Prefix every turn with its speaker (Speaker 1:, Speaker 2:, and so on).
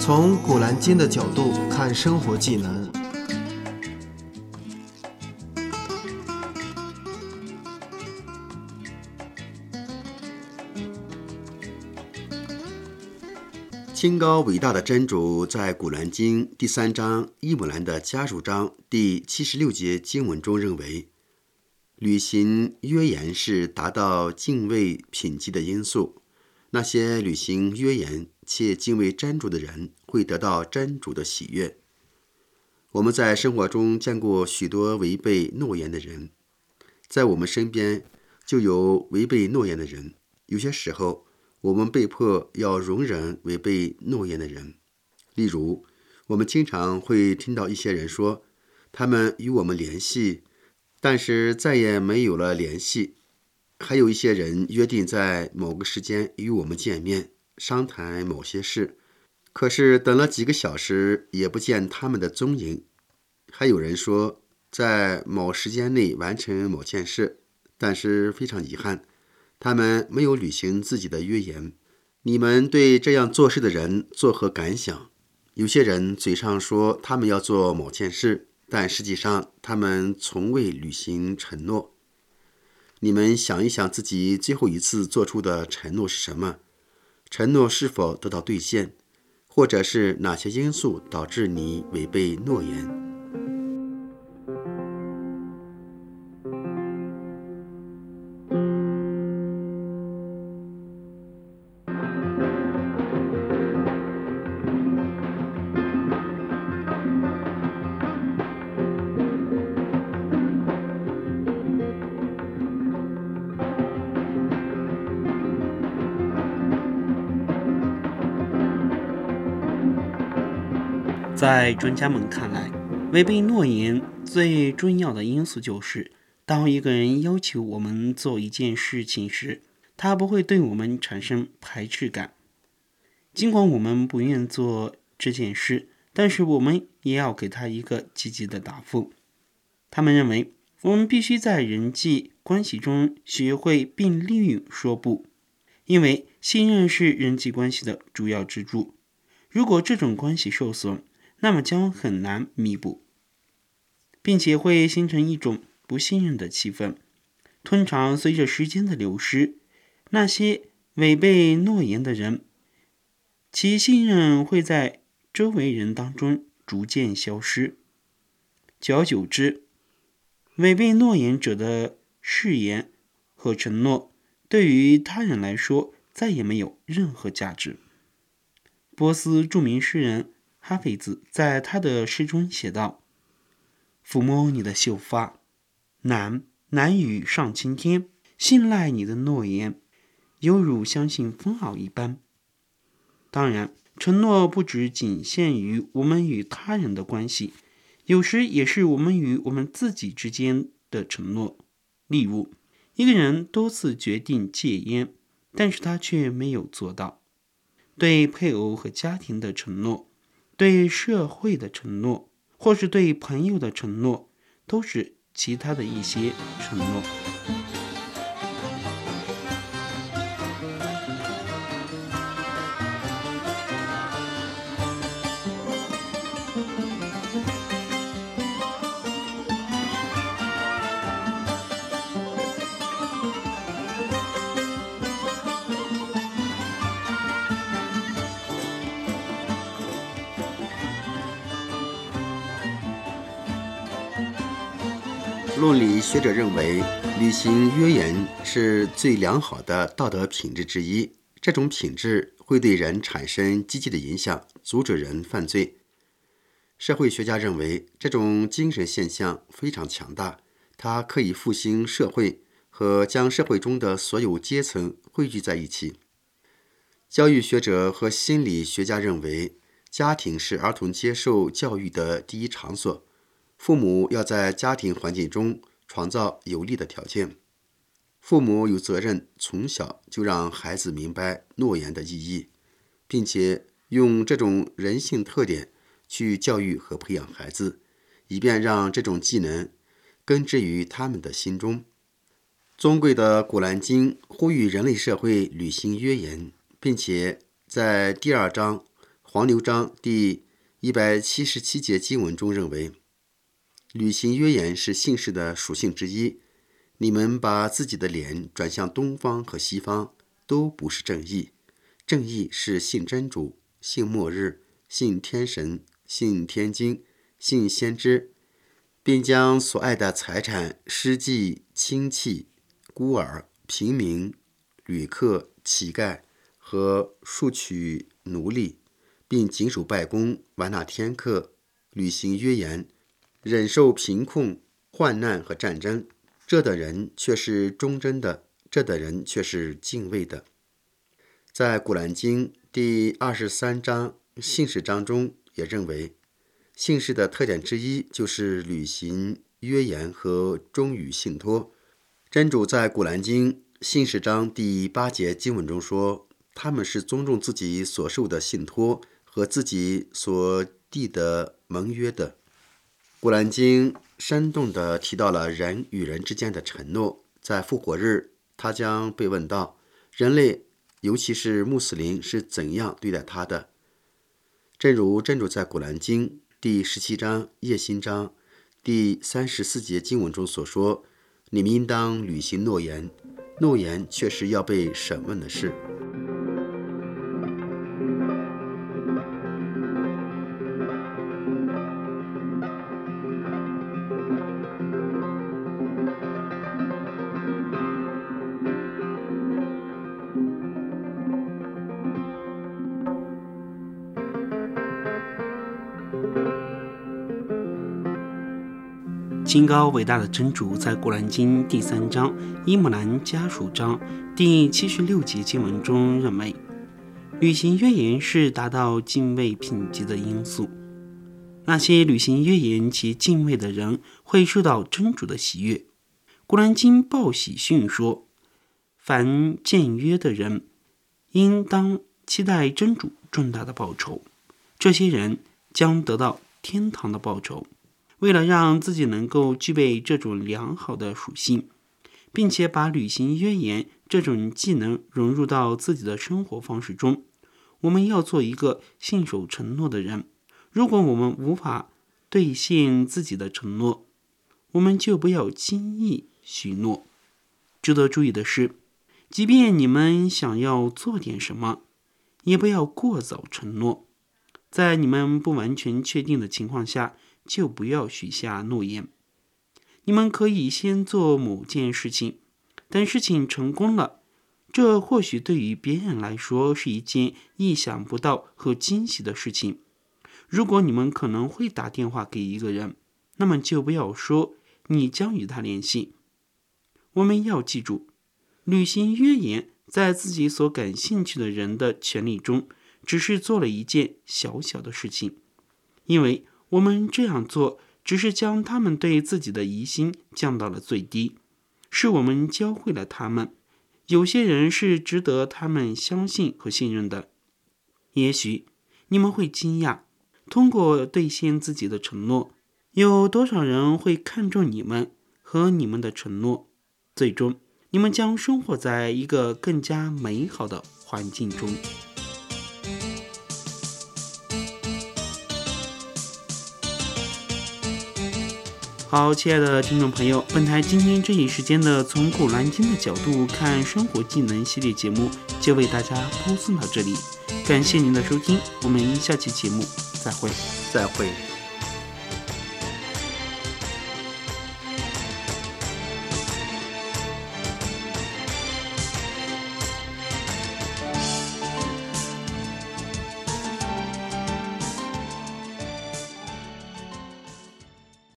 Speaker 1: 从古兰经的角度看生活技能。
Speaker 2: 清高伟大的真主在古兰经第3章伊姆兰的家属章第76节经文中认为，履行约言是达到敬畏品级的因素。那些履行约言且敬畏真主的人会得到真主的喜悦。我们在生活中见过许多违背诺言的人，在我们身边就有违背诺言的人。有些时候我们被迫要容忍违背诺言的人。例如，我们经常会听到一些人说，他们与我们联系，但是再也没有了联系。还有一些人约定在某个时间与我们见面，商谈某些事，可是等了几个小时也不见他们的踪影。还有人说，在某时间内完成某件事，但是非常遗憾，他们没有履行自己的约言。你们对这样做事的人作何感想？有些人嘴上说他们要做某件事，但实际上他们从未履行承诺。你们想一想自己最后一次做出的承诺是什么？承诺是否得到兑现？或者是哪些因素导致你违背诺言？
Speaker 3: 在专家们看来，违背诺言最重要的因素就是，当一个人要求我们做一件事情时，他不会对我们产生排斥感。尽管我们不愿做这件事，但是我们也要给他一个积极的答复。他们认为，我们必须在人际关系中学会并利用说不，因为信任是人际关系的主要支柱。如果这种关系受损，那么将很难弥补，并且会形成一种不信任的气氛。通常随着时间的流失，那些违背诺言的人，其信任会在周围人当中逐渐消失。久而久之，违背诺言者的誓言和承诺对于他人来说再也没有任何价值。波斯著名诗人哈菲兹在他的诗中写道：抚摸你的秀发，难于上青天，信赖你的诺言，犹如相信风骜一般。当然，承诺不只仅限于我们与他人的关系，有时也是我们与我们自己之间的承诺。例如，一个人多次决定戒烟，但是他却没有做到。对配偶和家庭的承诺，对社会的承诺，或是对朋友的承诺，都是其他的一些承诺。
Speaker 2: 论理学者认为，履行约言是最良好的道德品质之一。这种品质会对人产生积极的影响，阻止人犯罪。社会学家认为，这种精神现象非常强大，它可以复兴社会和将社会中的所有阶层汇聚在一起。教育学者和心理学家认为，家庭是儿童接受教育的第一场所。父母要在家庭环境中创造有利的条件。父母有责任从小就让孩子明白诺言的意义，并且用这种人性特点去教育和培养孩子，以便让这种技能根植于他们的心中。尊贵的古兰经呼吁人类社会履行约言，并且在第2章黄牛章第177节经文中认为，履行约言是信士的属性之一。你们把自己的脸转向东方和西方，都不是正义。正义是信真主，信末日，信天神，信天经，信先知，并将所爱的财产、师妓、亲戚、孤儿、平民、旅客、乞丐和庶取奴隶，并谨守拜功，完纳天课，履行约言，忍受贫困、患难和战争。这的人却是忠贞的，这的人却是敬畏的。在古兰经第23章信士章中也认为，信士的特点之一就是履行约言和忠于信托。真主在古兰经信士章第8节经文中说，他们是尊重自己所受的信托和自己所缔的盟约的。古兰经生动地提到了人与人之间的承诺。在复活日，他将被问到人类，尤其是穆斯林是怎样对待他的。正如真主在古兰经第17章叶心章第34节经文中所说，你们应当履行诺言，诺言却是要被审问的事。
Speaker 3: 清高伟大的真主在古兰经第3章伊姆兰家属章第76节经文中认为，履行约言是达到敬畏品级的因素。那些履行约言及敬畏的人会受到真主的喜悦。古兰经报喜讯说，凡践约的人应当期待真主重大的报酬，这些人将得到天堂的报酬。为了让自己能够具备这种良好的属性，并且把履行约言这种技能融入到自己的生活方式中，我们要做一个信守承诺的人。如果我们无法兑现自己的承诺，我们就不要轻易许诺。值得注意的是，即便你们想要做点什么，也不要过早承诺。在你们不完全确定的情况下，就不要许下诺言。你们可以先做某件事情，等事情成功了，这或许对于别人来说是一件意想不到和惊喜的事情。如果你们可能会打电话给一个人，那么就不要说你将与他联系。我们要记住，履行约言在自己所感兴趣的人的权利中，只是做了一件小小的事情，因为我们这样做只是将他们对自己的疑心降到了最低，是我们教会了他们，有些人是值得他们相信和信任的。也许你们会惊讶，通过兑现自己的承诺，有多少人会看重你们和你们的承诺，最终你们将生活在一个更加美好的环境中。好，亲爱的听众朋友，本台今天这一时间的从古兰经的角度看生活技能系列节目就为大家播送到这里，感谢您的收听，我们下期节目再会。